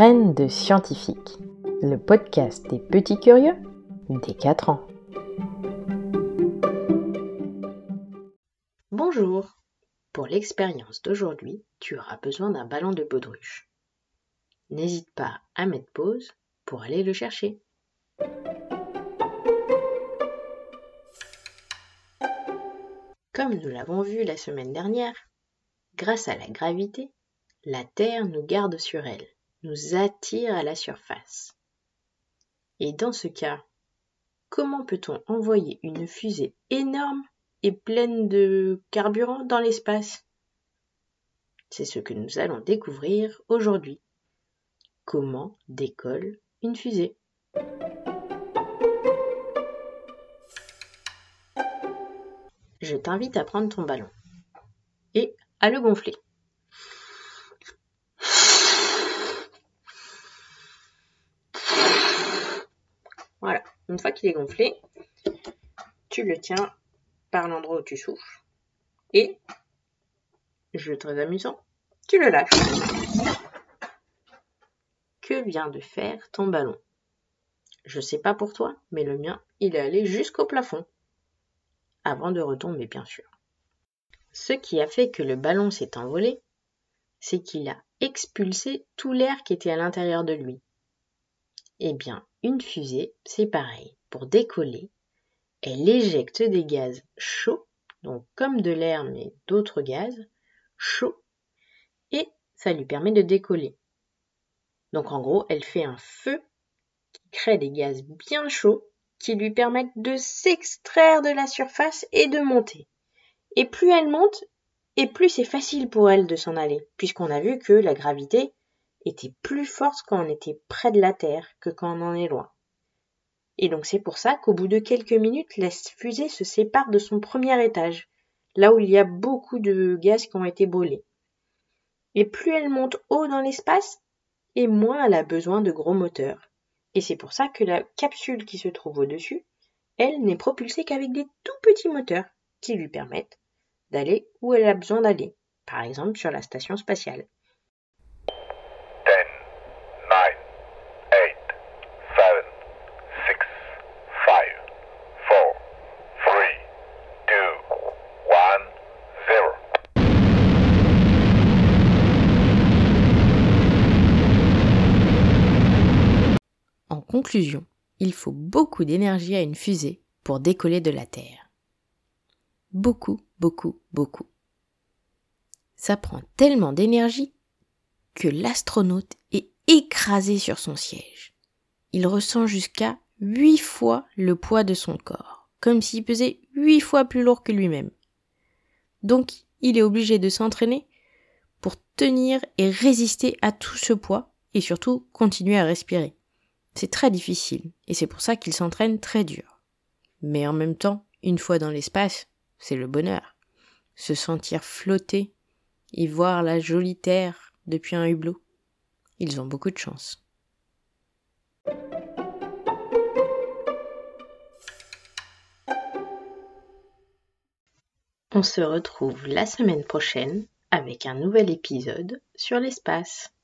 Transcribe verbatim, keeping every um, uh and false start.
Graines de scientifiques, le podcast des petits curieux des quatre ans. Bonjour, pour l'expérience d'aujourd'hui, tu auras besoin d'un ballon de baudruche. N'hésite pas à mettre pause pour aller le chercher. Comme nous l'avons vu la semaine dernière, grâce à la gravité, la Terre nous garde sur elle, nous attire à la surface. Et dans ce cas, comment peut-on envoyer une fusée énorme et pleine de carburant dans l'espace ? C'est ce que nous allons découvrir aujourd'hui. Comment décolle une fusée ? Je t'invite à prendre ton ballon et à le gonfler. Voilà, une fois qu'il est gonflé, tu le tiens par l'endroit où tu souffles et, jeu très amusant, tu le lâches. Que vient de faire ton ballon ? Je sais pas pour toi, mais le mien, il est allé jusqu'au plafond, avant de retomber bien sûr. Ce qui a fait que le ballon s'est envolé, c'est qu'il a expulsé tout l'air qui était à l'intérieur de lui. Eh bien, une fusée, c'est pareil. Pour décoller, elle éjecte des gaz chauds, donc comme de l'air mais d'autres gaz, chauds, et ça lui permet de décoller. Donc en gros, elle fait un feu qui crée des gaz bien chauds qui lui permettent de s'extraire de la surface et de monter. Et plus elle monte, et plus c'est facile pour elle de s'en aller, puisqu'on a vu que la gravité était plus forte quand on était près de la Terre que quand on en est loin. Et donc c'est pour ça qu'au bout de quelques minutes, la fusée se sépare de son premier étage, là où il y a beaucoup de gaz qui ont été brûlés. Et plus elle monte haut dans l'espace, et moins elle a besoin de gros moteurs. Et c'est pour ça que la capsule qui se trouve au-dessus, elle n'est propulsée qu'avec des tout petits moteurs qui lui permettent d'aller où elle a besoin d'aller, par exemple sur la station spatiale. ten, nine, eight, seven, six, five, four, three, two, one, zero. En conclusion, il faut beaucoup d'énergie à une fusée pour décoller de la Terre. Beaucoup, beaucoup, beaucoup. Ça prend tellement d'énergie que l'astronaute est écrasé sur son siège. Il ressent jusqu'à huit fois le poids de son corps, comme s'il pesait huit fois plus lourd que lui-même. Donc, il est obligé de s'entraîner pour tenir et résister à tout ce poids et surtout continuer à respirer. C'est très difficile et c'est pour ça qu'il s'entraîne très dur. Mais en même temps, une fois dans l'espace, c'est le bonheur. Se sentir flotter et voir la jolie Terre depuis un hublot. Ils ont beaucoup de chance. On se retrouve la semaine prochaine avec un nouvel épisode sur l'espace.